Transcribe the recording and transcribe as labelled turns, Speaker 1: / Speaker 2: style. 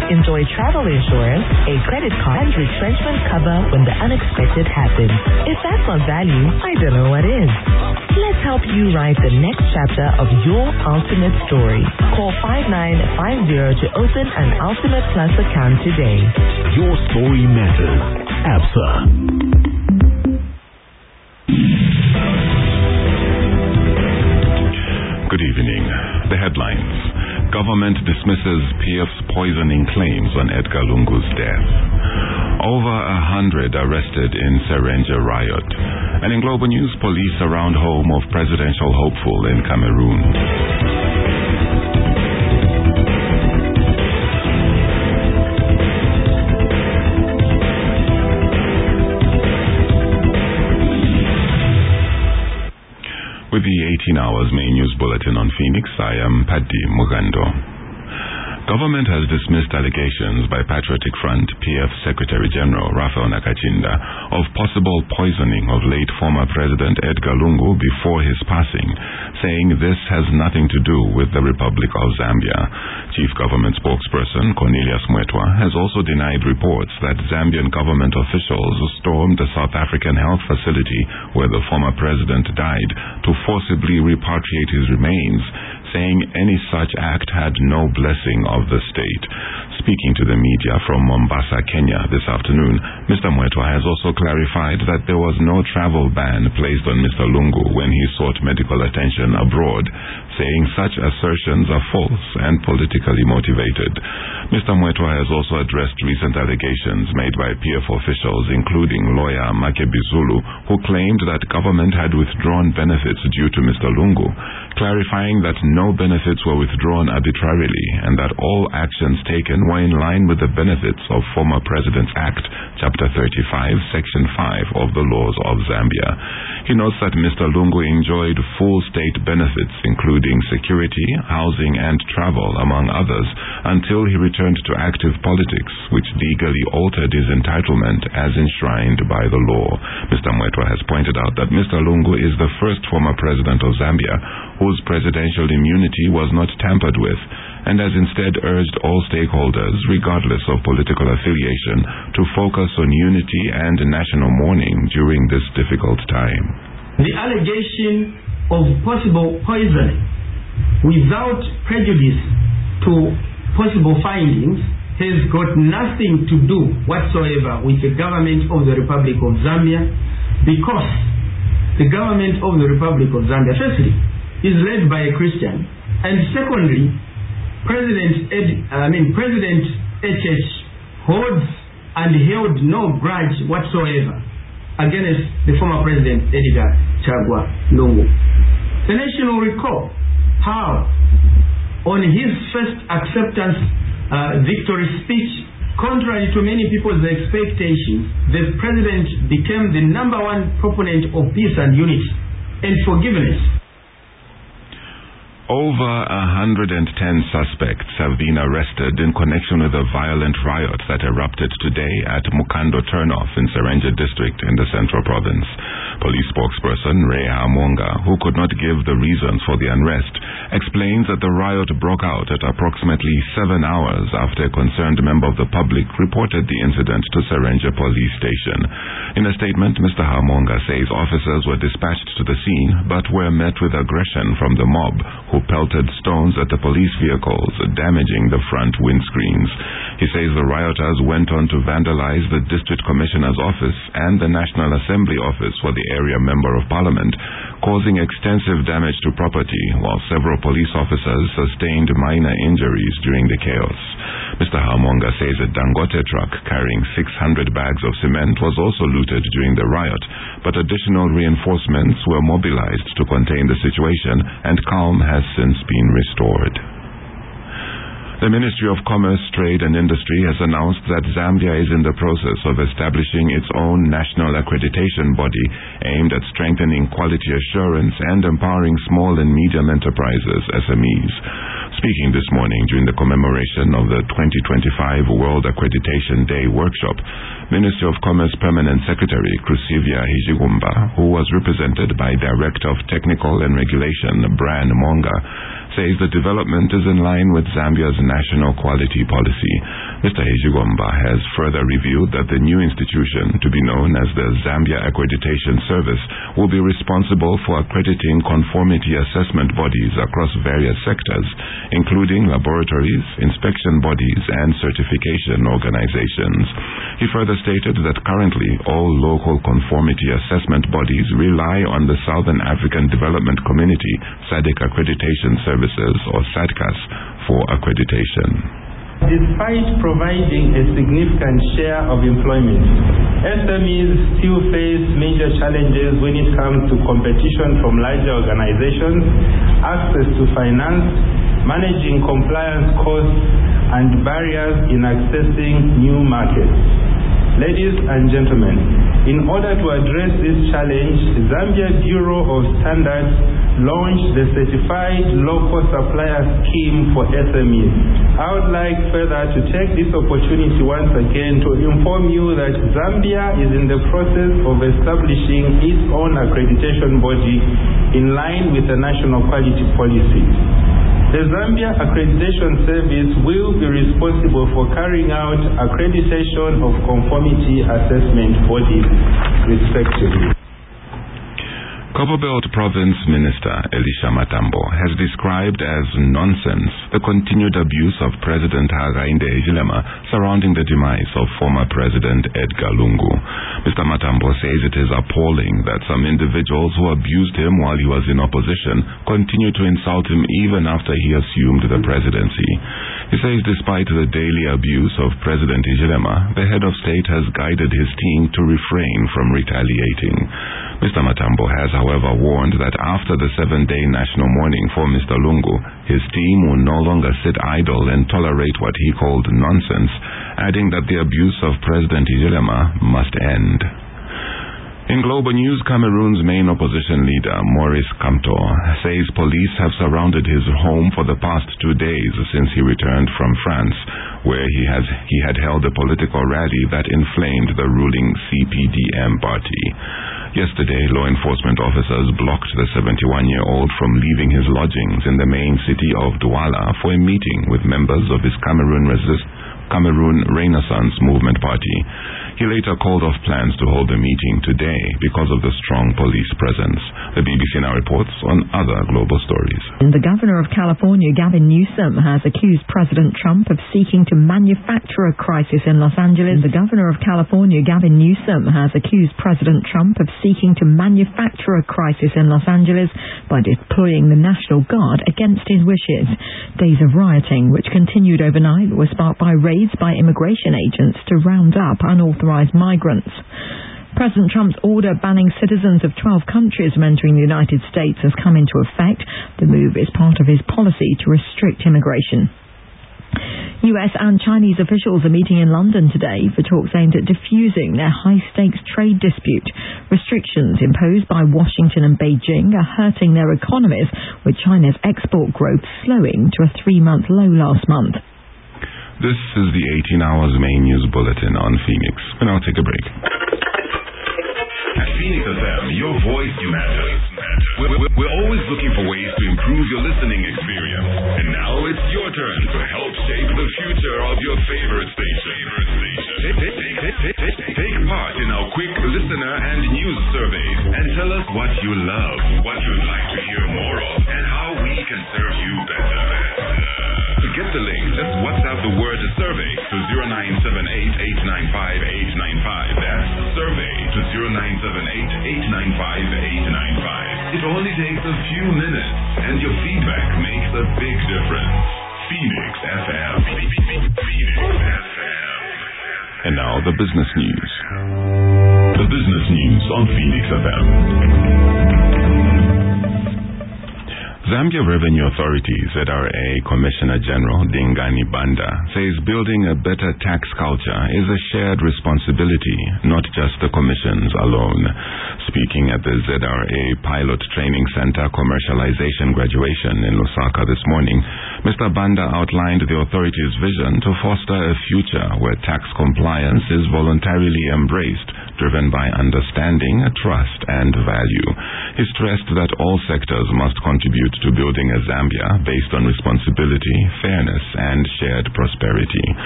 Speaker 1: enjoy travel insurance, a credit card, and retrenchment cover when the unexpected happens. If that's not value, I don't know what is. Let's help you write the next chapter of your ultimate story. Call 5950 to open an Ultimate Plus account today.
Speaker 2: Your story matters. ABSA.
Speaker 3: Good evening. The headlines. Government dismisses PF's poisoning claims on Edgar Lungu's death. Over 100 arrested in Serenja riot. And in global news, police surround home of presidential hopeful in Cameroon. With the 18 hours main news bulletin on Phoenix, I am Paddy Mugando. Government has dismissed allegations by Patriotic Front PF Secretary General Raphael Nakachinda of possible poisoning of late former President Edgar Lungu before his passing, saying this has nothing to do with the Republic of Zambia. Chief Government Spokesperson Cornelius Mwetwa has also denied reports that Zambian government officials stormed the South African health facility where the former president died to forcibly repatriate his remains, saying any such act had no blessing of the state. Speaking to the media from Mombasa, Kenya this afternoon, Mr. Mwetwa has also clarified that there was no travel ban placed on Mr. Lungu when he sought medical attention abroad, saying such assertions are false and politically motivated. Mr. Mwetwa has also addressed recent allegations made by PF officials, including lawyer Makebi Zulu, who claimed that government had withdrawn benefits due to Mr. Lungu, clarifying that no benefits were withdrawn arbitrarily and that all actions taken were in line with the Benefits of Former Presidents Act, Chapter 35, Section 5 of the laws of Zambia. He notes that Mr. Lungu enjoyed full state benefits, including security, housing, and travel, among others, until he returned to active politics, which legally altered his entitlement as enshrined by the law. Mr. Mwetwa has pointed out that Mr. Lungu is the first former president of Zambia whose presidential immunity was not tampered with, and has instead urged all stakeholders, regardless of political affiliation, to focus on unity and national mourning during this difficult time.
Speaker 4: The allegation of possible poisoning without prejudice to possible findings has got nothing to do whatsoever with the government of the Republic of Zambia, because the government of the Republic of Zambia, firstly, is led by a Christian, and secondly, President HH holds and held no grudge whatsoever against the former President Edgar Chagwa Lungu. The nation will recall how on his first acceptance victory speech, contrary to many people's expectations, the president became the #1 proponent of peace and unity and forgiveness.
Speaker 3: Over 110 suspects have been arrested in connection with a violent riot that erupted today at Mukando Turnoff in Serenja district in the Central Province. Police spokesperson Ray Hamonga, who could not give the reasons for the unrest, explains that the riot broke out at approximately 7 hours after a concerned member of the public reported the incident to Serenja police station. In a statement, Mr. Hamonga says officers were dispatched to the scene but were met with aggression from the mob, who pelted stones at the police vehicles, damaging the front windscreens. He says the rioters went on to vandalize the district commissioner's office and the National Assembly office for the area member of parliament, causing extensive damage to property, while several police officers sustained minor injuries during the chaos. Mr. Hamonga says a Dangote truck carrying 600 bags of cement was also looted during the riot, but additional reinforcements were mobilized to contain the situation, and calm has since been restored. The Ministry of Commerce, Trade and Industry has announced that Zambia is in the process of establishing its own national accreditation body aimed at strengthening quality assurance and empowering small and medium enterprises, SMEs. Speaking this morning during the commemoration of the 2025 World Accreditation Day workshop, Ministry of Commerce Permanent Secretary Krusivia Hijigumba, who was represented by Director of Technical and Regulation Bran Monga, says the development is in line with Zambia's national quality policy. Mr. Hejigomba has further revealed that the new institution, to be known as the Zambia Accreditation Service, will be responsible for accrediting conformity assessment bodies across various sectors, including laboratories, inspection bodies, and certification organizations. He further stated that currently all local conformity assessment bodies rely on the Southern African Development Community SADC Accreditation Services, or SADCAS, for accreditation.
Speaker 5: Despite providing a significant share of employment, SMEs still face major challenges when it comes to competition from larger organizations, access to finance, managing compliance costs, and barriers in accessing new markets. Ladies and gentlemen, in order to address this challenge, Zambia Bureau of Standards launched the Certified Local Supplier Scheme for SMEs. I would like further to take this opportunity once again to inform you that Zambia is in the process of establishing its own accreditation body in line with the national quality policy. The Zambia Accreditation Service will be responsible for carrying out accreditation of conformity assessment bodies, respectively.
Speaker 3: Copperbelt Province Minister Elisha Matambo has described as nonsense the continued abuse of President Hakainde Hichilema surrounding the demise of former President Edgar Lungu. Mr. Matambo says it is appalling that some individuals who abused him while he was in opposition continue to insult him even after he assumed the presidency. He says despite the daily abuse of President Hichilema, the head of state has guided his team to refrain from retaliating. Mr. Matambo has, however, warned that after the 7-day national mourning for Mr. Lungu, his team will no longer sit idle and tolerate what he called nonsense, adding that the abuse of President Hichilema must end. In global news, Cameroon's main opposition leader, Maurice Kamto, says police have surrounded his home for the past 2 days since he returned from France, where he had held a political rally that inflamed the ruling CPDM party. Yesterday, law enforcement officers blocked the 71-year-old from leaving his lodgings in the main city of Douala for a meeting with members of his Cameroon Renaissance Movement Party. He later called off plans to hold a meeting today because of the strong police presence. The BBC now reports on other global stories.
Speaker 6: The governor of California, Gavin Newsom, has accused President Trump of seeking to manufacture a crisis in Los Angeles. The governor of California, Gavin Newsom, has accused President Trump of seeking to manufacture a crisis in Los Angeles by deploying the National Guard against his wishes. Days of rioting, which continued overnight, were sparked by raids by immigration agents to round up unauthorized migrants. President Trump's order banning citizens of 12 countries from entering the United States has come into effect. The move is part of his policy to restrict immigration. US and Chinese officials are meeting in London today for talks aimed at diffusing their high-stakes trade dispute. Restrictions imposed by Washington and Beijing are hurting their economies, with China's export growth slowing to a 3-month low last month.
Speaker 3: This is the 18 Hours Main News Bulletin on Phoenix. We'll now take a break.
Speaker 2: At Phoenix FM, your voice matters. We're always looking for ways to improve your listening experience. And now it's your turn to help shape the future of your favorite station. Take part in our quick listener and news surveys and tell us what you love, what you'd like to hear more of, and how we can serve you better. To get the link, just WhatsApp the word survey to 0978-895-895. That's survey to 0978-895-895. It only takes a few minutes, and your feedback makes a big difference. Phoenix FM. Phoenix FM.
Speaker 3: And now the business news.
Speaker 2: The business news on Phoenix FM.
Speaker 3: Zambia Revenue Authority ZRA Commissioner General Dingani Banda says building a better tax culture is a shared responsibility, not just the Commission's alone. Speaking at the ZRA Pilot Training Center Commercialization Graduation in Lusaka this morning, Mr. Banda outlined the authority's vision to foster a future where tax compliance is voluntarily embraced, driven by understanding, trust, and value. He stressed that all sectors must contribute to building a Zambia based on responsibility, fairness, and shared prosperity.